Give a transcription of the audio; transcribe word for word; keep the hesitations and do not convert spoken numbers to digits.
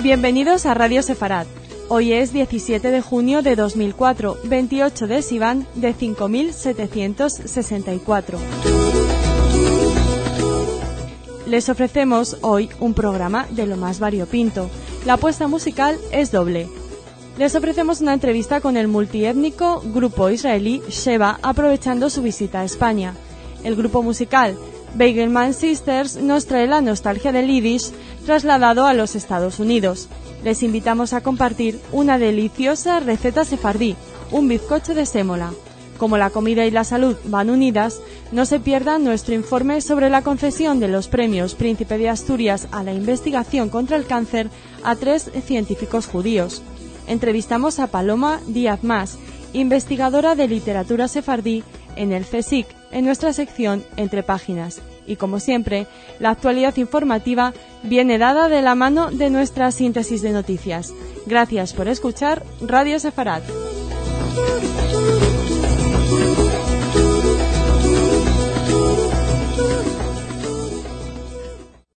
Bienvenidos a Radio Sefarad. Hoy es diecisiete de junio de dos mil cuatro, veintiocho de Sivan de cinco mil setecientos sesenta y cuatro. Les ofrecemos hoy un programa de lo más variopinto. La apuesta musical es doble. Les ofrecemos una entrevista con el multiétnico grupo israelí Sheva, aprovechando su visita a España. El grupo musical Begelman Sisters nos trae la nostalgia del Yiddish trasladado a los Estados Unidos. Les invitamos a compartir una deliciosa receta sefardí, un bizcocho de sémola. Como la comida y la salud van unidas, no se pierdan nuestro informe sobre la concesión de los premios Príncipe de Asturias a la investigación contra el cáncer a tres científicos judíos. Entrevistamos a Paloma Díaz Mas, investigadora de literatura sefardí en el CSIC, en nuestra sección Entre Páginas. Y como siempre, la actualidad informativa viene dada de la mano de nuestra síntesis de noticias. Gracias por escuchar Radio Sefarad.